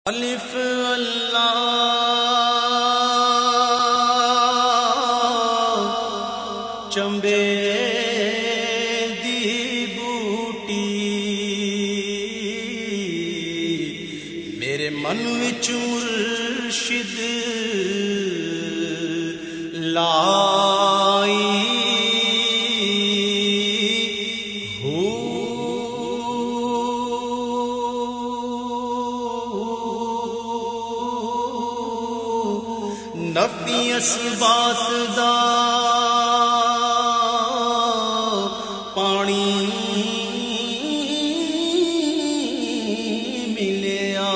الف اللہ چمبے دی بوٹی میرے من وچ مرشد لائی نفی اسبات دا پانی ملیا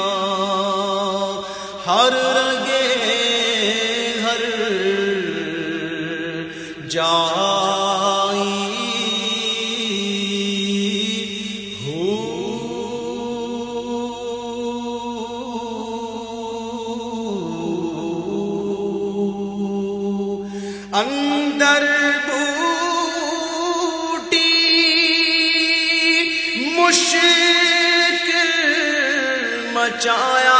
ہر رگے ہر جائی اندر بوٹی مشک مچایا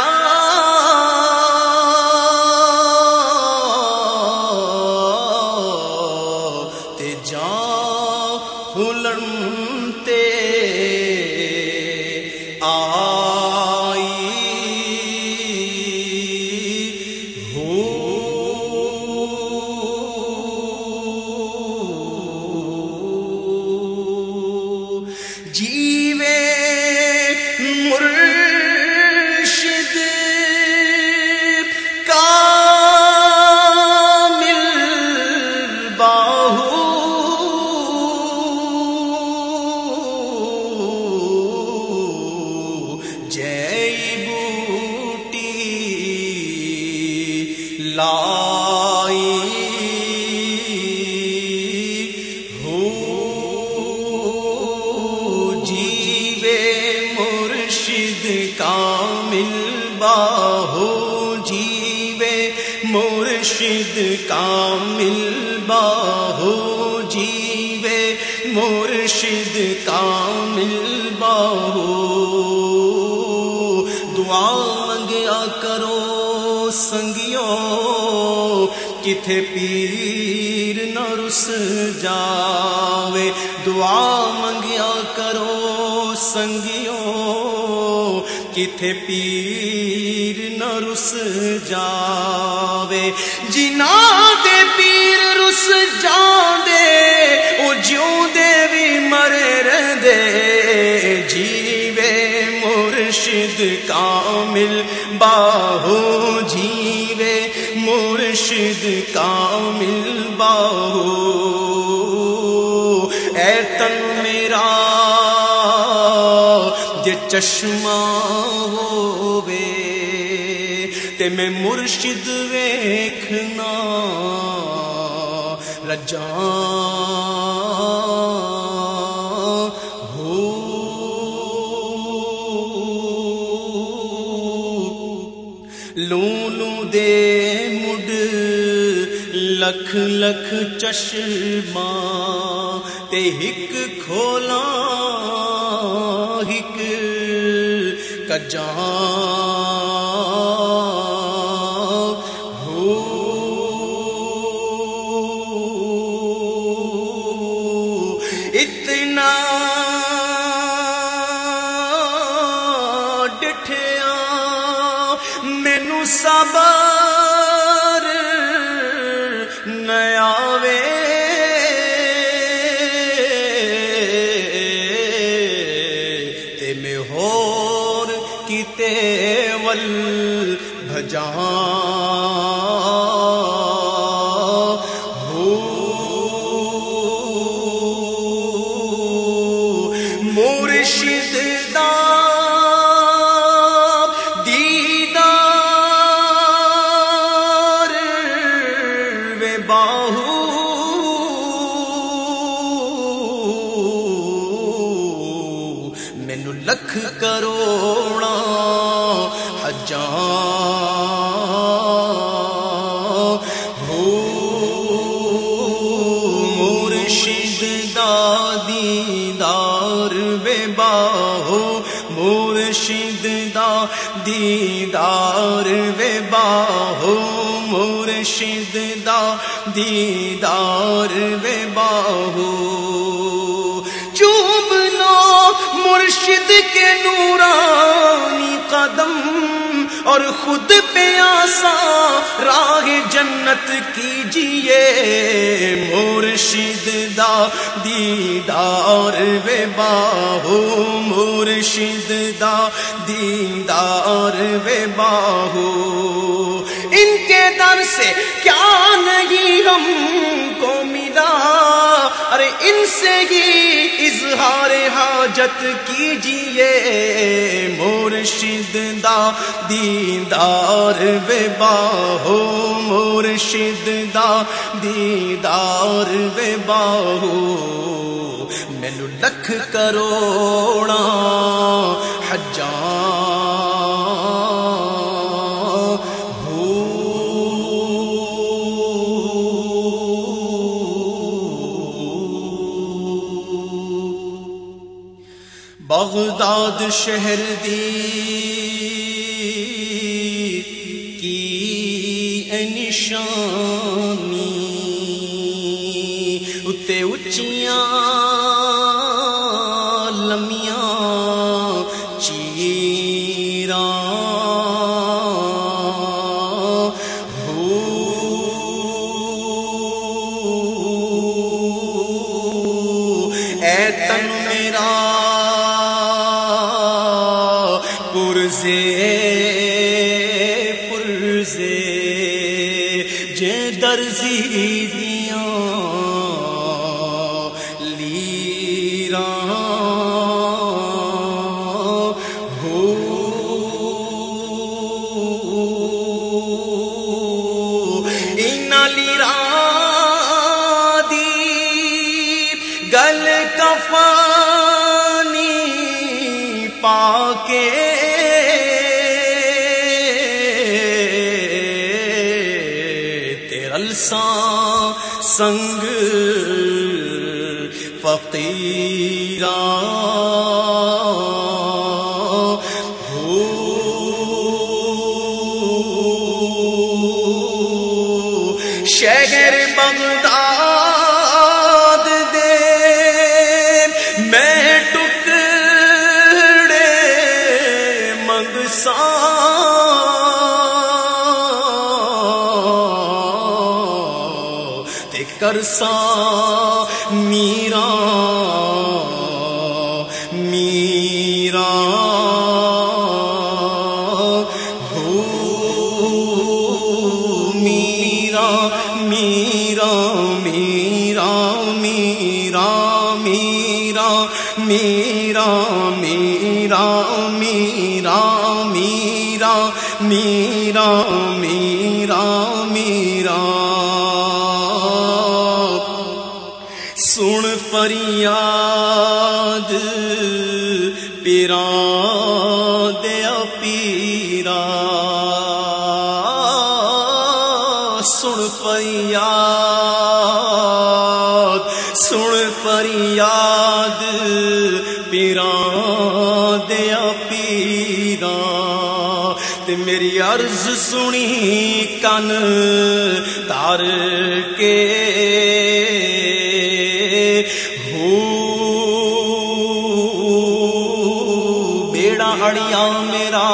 تے جان کھلن تے جیوے مرشد کامل باہو جے بوٹی لائی کامل باہو جیوے مرشد کامل باہو جیوے مرشد کامل باہو دعا منگیا کرو سنگیو کتھے پیر نہ رس جاوے دعا منگیا کرو سنگیو کتھے پیر نہ رس جاوے جنا دے پیر رس جاندے او جیوں دے بھی مرے رہندے جیوے مرشد کامل باہو جیوے مرشد کامل باہو اے تن میرا جے چشمہ ہووے تے میں مرشد ویکھنا رجاں ہو لوں دے مڈ لکھ لکھ چشمہ تے ہک کھولاں ہک کجاں ہو اتنا ڈٹھیا مینوں صبر نہ آوے تے میں ہور کتے ول بھجاں ہو مرشد دا دیدار وے باہو مینوں لکھ کروڑاں حجاں ہو مرشد دا دیدار بے باہو مرشد دا دیدار وے باہو مرشد دا دیدار وے باہو چومنا مرشد کے نورانی قدم اور خود پہ آساں راہ جنت کیجئے مرشد دا دیدار وے باہو مرشد دا دیدار وے باہو ان کے در سے کیا نہیں ہم کو ملا ارے ان سے ہی اظہار حاجت کیجئے مرشد دا دیدار وے باہو مرشد دا دیدار وے باہو مینو لکھ کروڑا حجاں بغداد شہر دی کی نشانی اتے اچیاں لمیاں چیراں اے تن میرا پرزے جے درزی دیاں لیراں ہو اینا لیراں دی گل کفانی پاکے سنگ فقیراں ہو شہر بغداد دے میں ٹکڑے منگساں کرساں میرا میرا ہو میرا میرا میرا میرا میرا میرا میرا میرا میرا میرا میرا میرا سن فریاد پیراں دیا پیرا سن فریاد پیراں دیا پیرا تے میری عرض سنی کن تار کے اڑیا میرا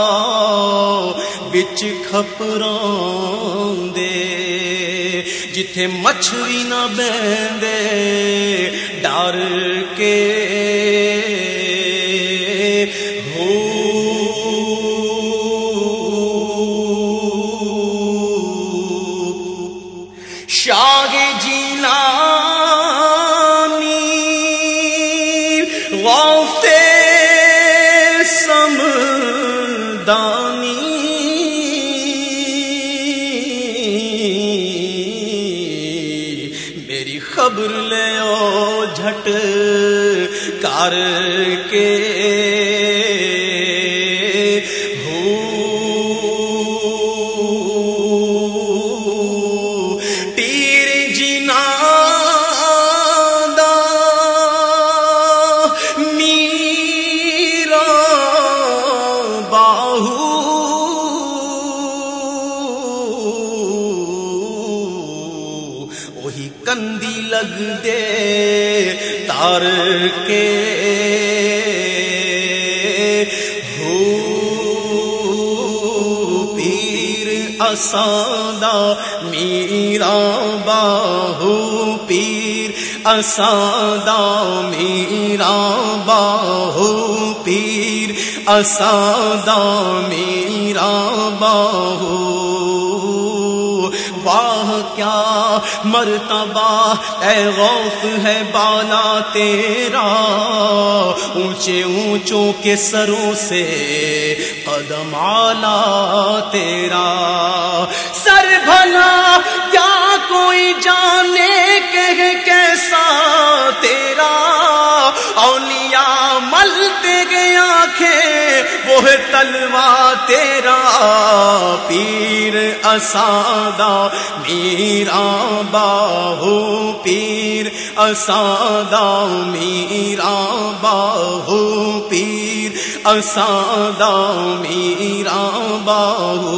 بچ کھپراں دے جتھے مچھلی نہ بہندے ڈر کے ہو شاہ جیلانی غوث دانی میری خبر لے او جھٹ کر کے ہو تیر جنا دا میرا باہو تندی لگ دے تار کے اساندہ میرا باہو پیر اساندہ میرا باہو پیر اساندہ میرا باہو واہ کیا مرتبہ اے غوث ہے بالا تیرا اونچے اونچوں کے سروں سے قدم اعلیٰ تیرا سر بھلا کیا کوئی جانے کہ کیسا تیرا اولیاء ملتے گئے آنکھیں وہ ہے تلوار تیرا پیر اساندہ میرا باہو پیر اساندہ میرا باہو پیر اساندہ میرا باہو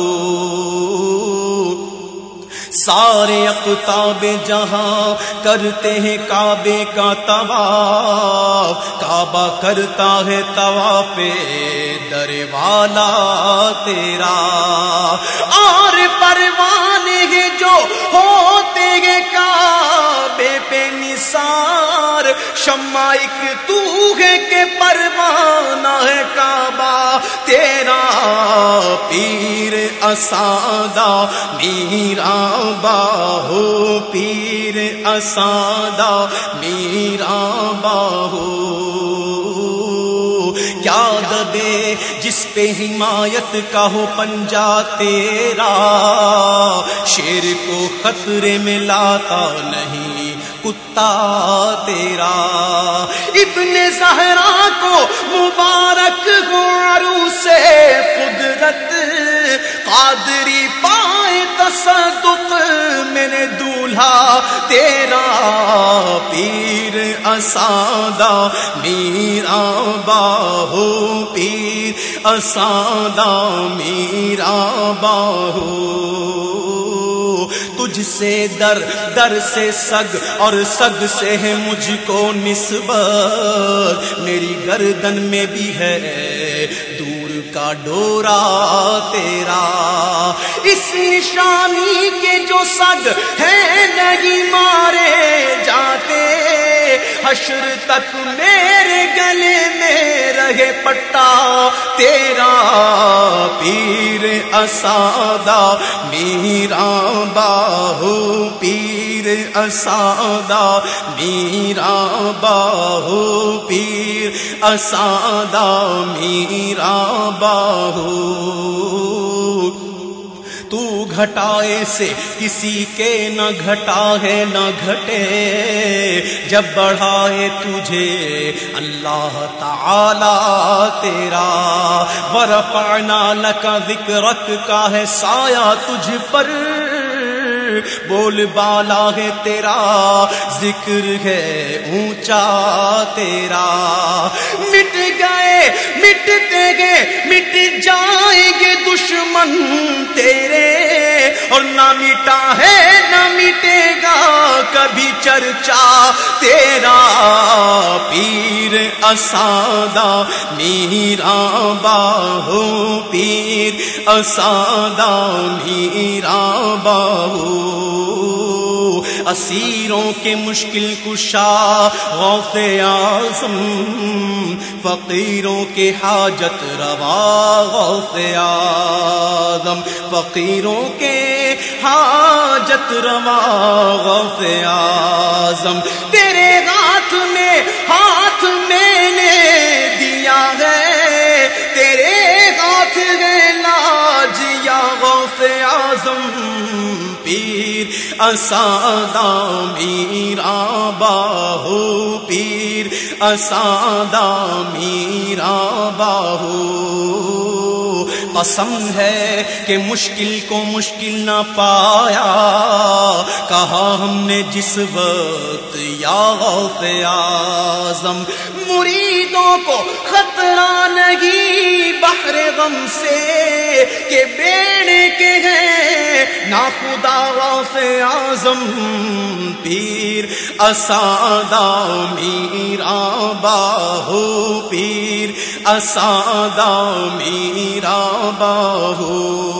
سارے اقطاب جہاں کرتے ہیں کعبے کا طواف کعبہ کرتا ہے طواف در والا تیرا اور پروانے ہیں جو ہوتے ہیں کعبے پہ نثار شمع ایک تو ہے کہ پروانہ ہے کعبہ تیرا پیر اساندہ میرا باہو پیر اساندہ میرا باہو کیا دبے جس پہ حمایت کا ہو پنجہ تیرا شیر کو خطرے میں لاتا نہیں کتا تیرا ابن زہرا کو مبارک ہو عروس قدرت قادری پائے تصدق میرے دولہا تیرا پیر اساندہ میرا باہو پیر اساندہ میرا باہو تجھ سے در در سے سگ اور سگ سے ہے مجھ کو نسبت میری گردن میں بھی ہے دور کا ڈورا تیرا اس نشانی کے جو سگ ہیں نہیں مارے جاتے حشر تک میرے گلے میں رہے پٹا تیرا پیر اساندہ میرا باہو پیر اساندہ میرا باہو پیر اساندہ میرا باہو تو گھٹائے سے کسی کے نہ گھٹا ہے نہ گھٹے جب بڑھائے تجھے اللہ تعالی تیرا ورفعنا لک ذکرک کا ہے سایہ تجھ پر بول بالا ہے تیرا ذکر ہے اونچا تیرا مٹ گئے مٹتے گئے مٹ جائیں گے دشمن تیرے اور نہ مٹا ہے نہ مٹے گا کبھی چرچا تیرا پیر اساندہ میرا باہو پیر اساندہ میرا باہو اسیروں کے مشکل کشا غوث اعظم فقیروں کے حاجت روا غوث اعظم فقیروں کے حاجت روا غوث اعظم تیرے ہاتھ میں میں نے دیا ہے تیرے ہاتھ ہے لاج یا غوث اعظم پیر اساندہ میرا باہو پیر اساندہ میرا باہو قسم ہے کہ مشکل کو مشکل نہ پایا کہا ہم نے جس وقت یا غوث اعظم مریدوں کو خطرہ نہیں بحر غم سے کہ بیڑے کے ہیں نا خدا غوث اعظم پیر اسادہ میرا باہو پیر اسادہ میرا باہو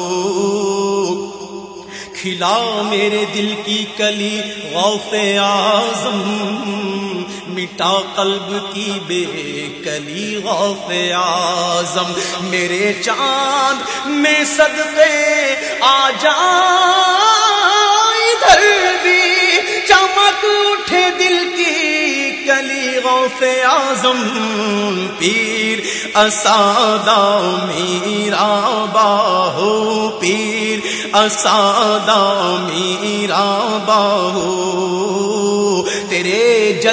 کھلا میرے دل کی کلی غوث اعظم مٹا قلب کی بے کلی غوث اعظم میرے چاند میں صدقے آ جا ادھر بھی چمک اٹھے دل کی کلی غوث اعظم پیر اسادہ میرا باہو پیر اسادہ میرا باہو تیرے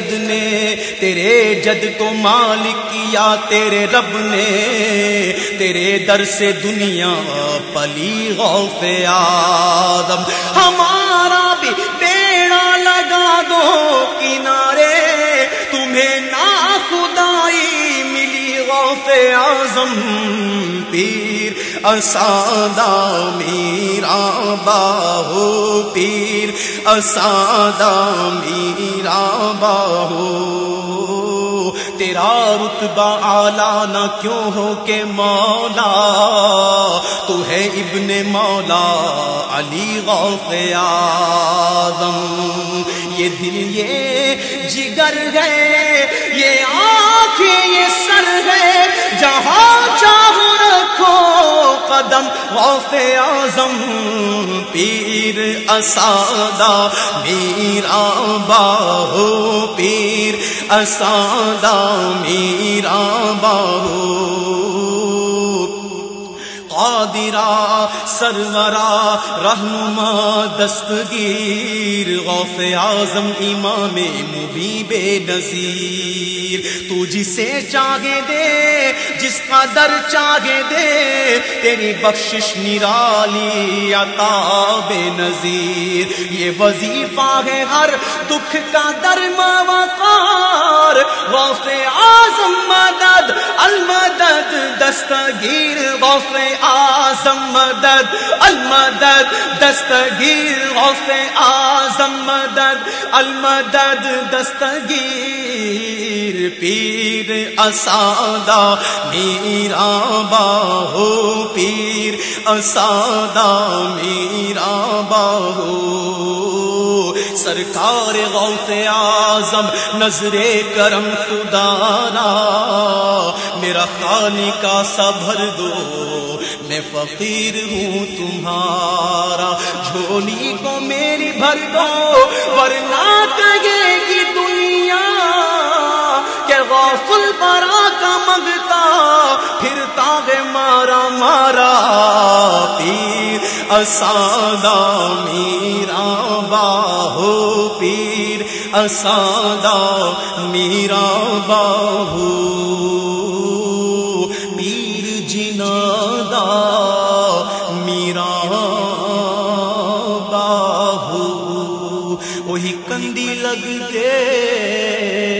جد کو مالک کیا تیرے رب نے تیرے در سے دنیا پلی غوث اعظم ہمارا بھی بیڑا لگا دو کنارے تمہیں نا خدائی ملی غوث اعظم پیر اسادہ میرا باہو پیر اسادہ میرا باہو تیرا رتبہ اعلیٰ نہ کیوں ہو کہ مولا تو ہے ابن مولا علی غوث اعظم یہ دل یہ جگر ہے یہ آنکھیں یہ سر ہے جہاں چاہو رکھو قدم غوث اعظم پیر اسادہ میرا باہو پیر اسادہ میرا باہو قادرہ سرورہ رہنما دستگیر غوث اعظم امام مبین بے نظیر تو جسے چاہے دے جس قدر چاہے دے تیری بخشش نرالی عطا بے نظیر یہ وظیفہ ہے ہر دکھ کا درما وقار غوث اعظم مدد المدد دستگیر غوث اعظم مدد المدد دستگیر غوث اعظم مدد المدد دستگیر پیر اسادہ میرا باہو پیر اسادہ میرا باہو سرکار غوث اعظم نظر کرم خدانا میرا خالقہ سا بھر دو میں فقیر ہوں تمہارا جھولی کو میری بھر دو ورنہ کہے گی دنیا کہ غوث البرا کا منگتا پھرتا ہے مارا مارا پیر اسادہ میرا باہو پیر اسادہ میرا باہو پیر جنادہ میرا باہو وہی کندی لگ کے